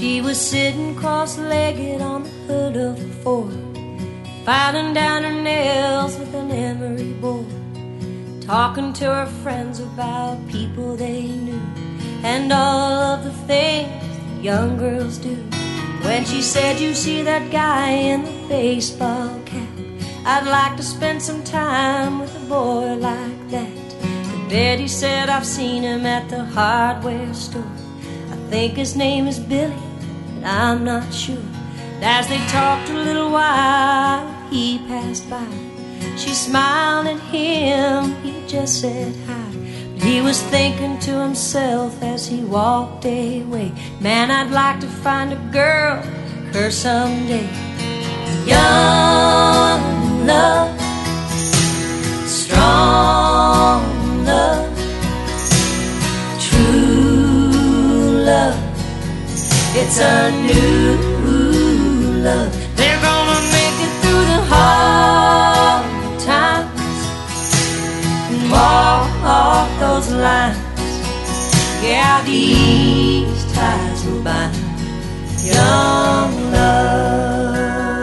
She was sitting cross-legged on the hood of the Ford, filing down her nails with an emery board, talking to her friends about people they knew and all of the things that young girls do. When she said, "You see that guy in the baseball cap? I'd like to spend some time with a boy like that." And Betty said, "I've seen him at the hardware store. I think his name is Billy, but I'm not sure." And as they talked a little while, he passed by. She smiled at him, he just said hi. But he was thinking to himself as he walked away, "Man, I'd like to find a girl like her someday." Young love, strong love, true love, it's a new love. They're gonna make it through the hard times and walk those lines. Yeah, these ties will bind young love.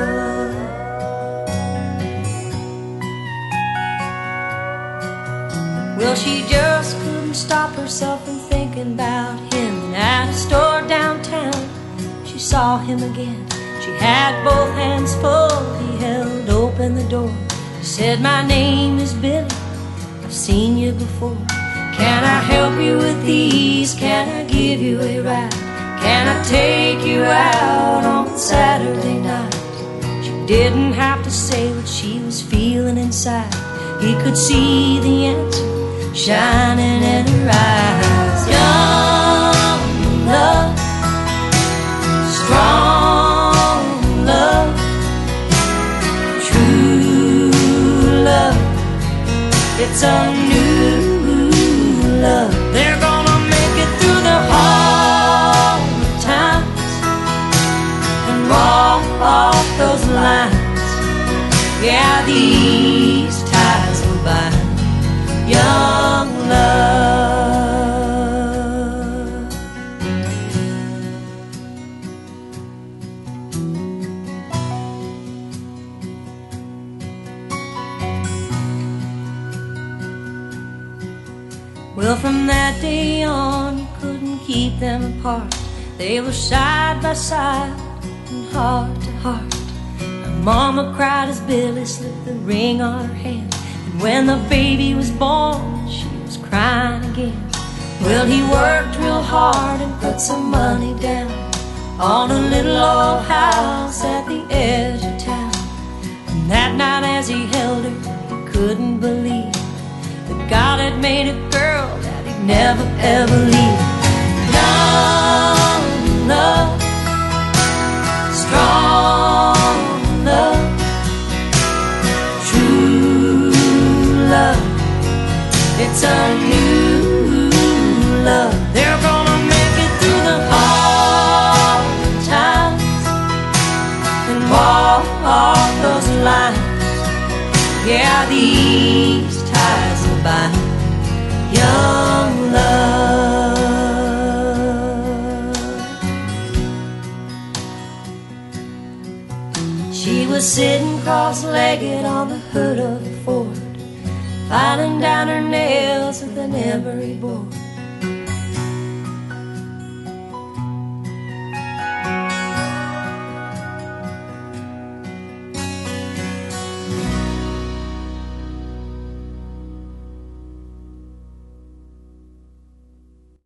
Well, she just couldn't stop herself from thinking about him. And at a store downtown, she saw him again. She had both hands full, he held open the door. He said, "My name is Billy, I've seen you before. Can I help you with these? Can I give you a ride? Can I take you out on Saturday night?" She didn't have to say what she was feeling inside. He could see the answer shining in her eyes. Young love, strong love, true love, it's a new love. They're gonna make it through the hard times and walk those lines. Yeah, these ties will bind young love. Well, from that day on, you couldn't keep them apart. They were side by side and heart to heart. Her mama cried as Billy slipped the ring on her hand. And when the baby was born, she was crying again. Well, he worked real hard and put some money down on a little old house at the edge of town. And that night as he held her, he couldn't believe that God had made a girl that he'd never ever leave. Young love, strong love, true love, it's a new love. They're gonna make it through the hard times and walk those lines. Yeah, these ties will bind young love. She was sitting cross-legged on the hood of the Ford, filing down her nails with an emery board,